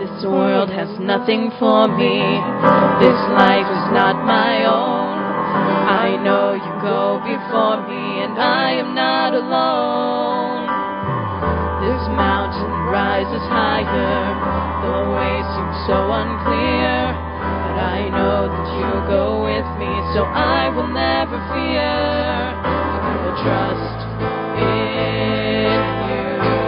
This world has nothing for me. This life is not my own. I know you go before me, and I am not alone. This mountain rises higher. The way seems so unclear, but I know that you go with me, so I will never fear. I will trust in you.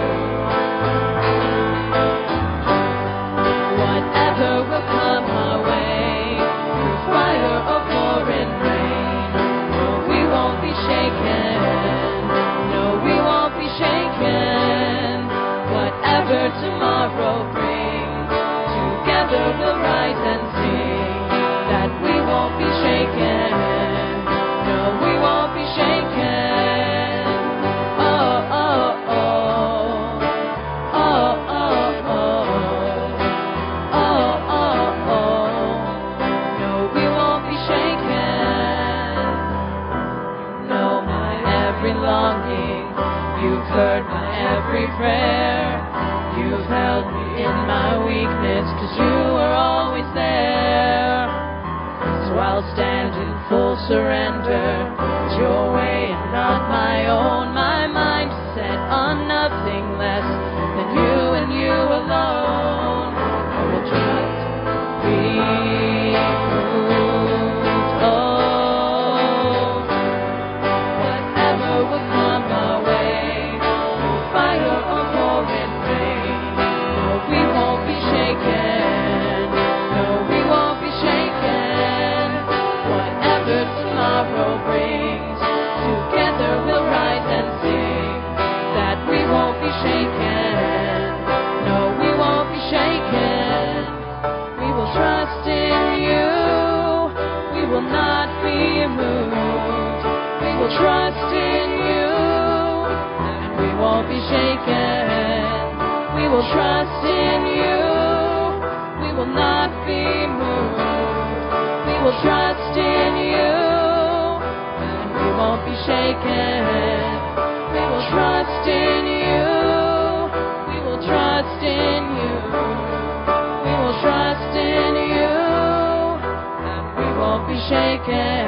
Whatever will come our way, through fire or pouring rain, no, we won't be shaken. No, we won't be shaken. Whatever tomorrow brings, together we'll rise and sing that we won't be shaken. No, we won't be shaken. Oh, oh, oh. Oh, oh, oh. Oh, oh, oh. No, we won't be shaken. You know my every longing. You've heard my every prayer. You've held me in my weakness, 'cause you are always there. So I'll stand in full surrender. It's your way and not my own. My mind is set on nothing less than you and you alone. I will trust, be moved. Oh, whatever will come our way, through fire or pouring rain, no, we won't be shaken. No, we won't be shaken. Whatever tomorrow brings, together we'll rise and sing that we won't be shaken. No, we won't be shaken. We will trust in you. We will not be moved. We will trust in you, and we won't be shaken. We will trust in you. We will not be moved. We will trust in you, and we won't be shaken. We will trust in you. We will trust in you. We will trust in you, and we won't be shaken.